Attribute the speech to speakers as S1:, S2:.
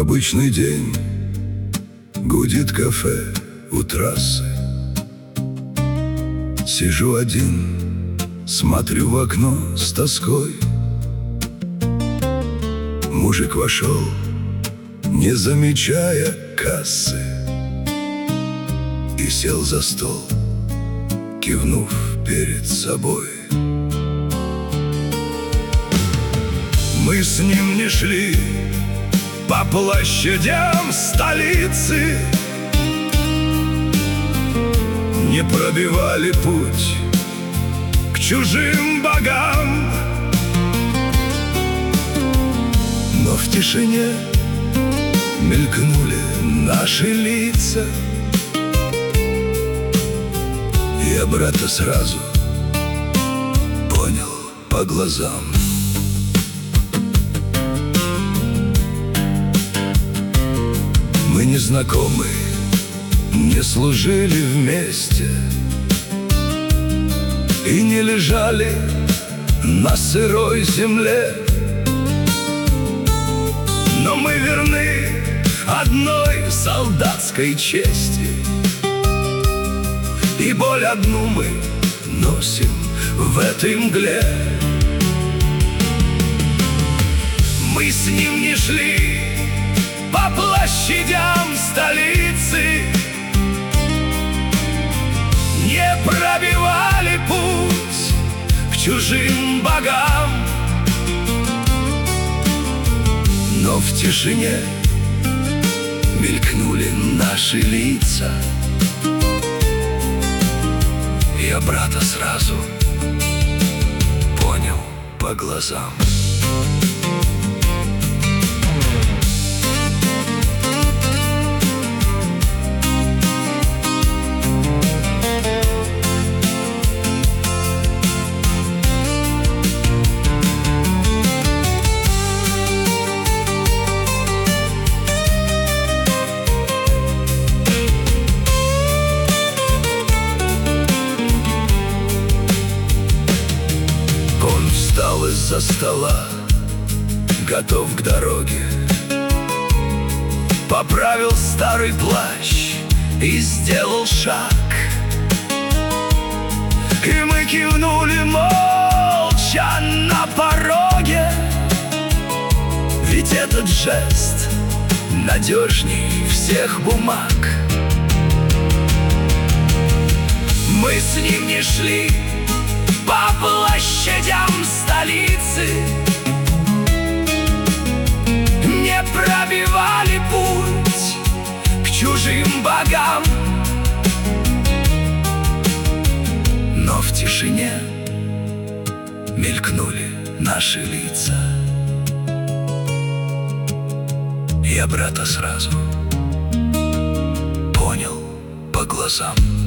S1: Обычный день, гудит кафе у трассы. Сижу один, смотрю в окно с тоской. Мужик вошел, не замечая кассы, и сел за стол, кивнув перед собой. Мы с ним не шли по площадям столицы, не пробивали путь к чужим богам, но в тишине мелькнули наши лица. Я брата сразу понял по глазам. Мы не знакомы, не служили вместе и не лежали на сырой земле, но мы верны одной солдатской чести, и боль одну мы носим в этой мгле. Мы с ним не шли по площадям столицы, не пробивали путь к чужим богам, но в тишине мелькнули наши лица. Я брата сразу понял по глазам. Встал из-за стола, готов к дороге, поправил старый плащ и сделал шаг. И мы кивнули молча на пороге, ведь этот жест надежней всех бумаг. Мы с ним не шли по площадям столицы, не пробивали путь к чужим богам, но в тишине мелькнули наши лица. Я брата сразу понял по глазам.